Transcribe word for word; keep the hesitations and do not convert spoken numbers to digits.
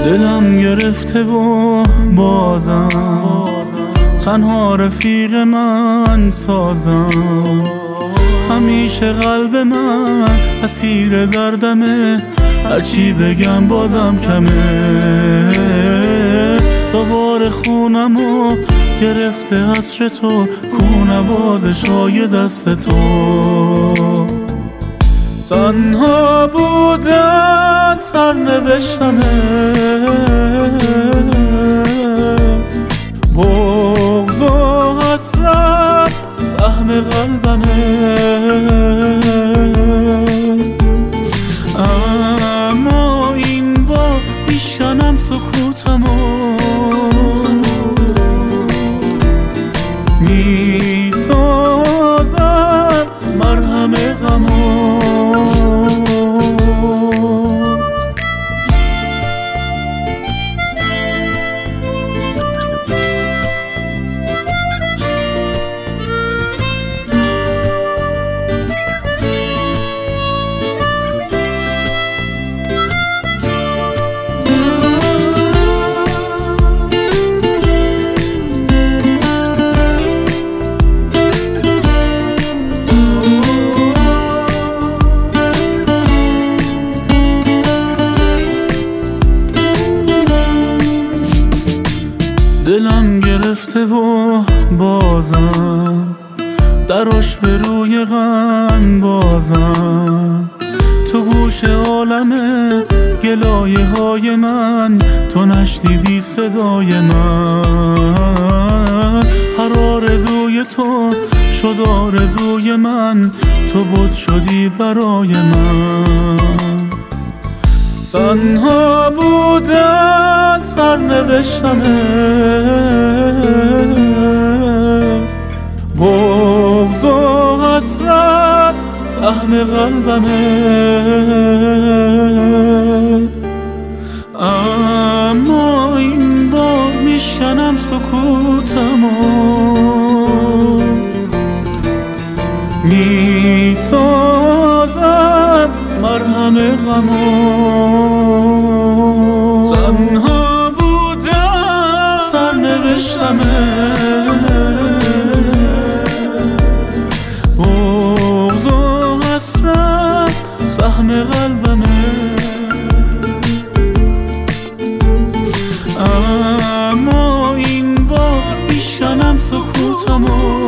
دلم گرفته و بازم تنها رفیق من سازم. همیشه قلب من اسیر دردمه، هرچی بگم بازم کمه. دوباره خونمو گرفته عطر تو، کو نوازش های دست تو. تنها بودن سرنوشتمه، بغض و حسرت سهم قلبمه. اما این بار میشکنم سکوتمو، میسازم مرهم غمو. دلم گرفته و بازم دراش به روی غم بازم. تو گوش عالمه گلایه های من، تو نشنیدی صدای من. هر آرزوی تو شد آرزوی من، تو بود شدی برای من. تنها بودن سرنوشتمه، بغض و حسرت سهم قلبمه. اما این بار میشکنم سکوتمو، میسازم مرهم غمو. تنها بودم سرنوشتمه، بغض و حسرت سهم قلبمه. اما این بار میشکنم سکوتمو،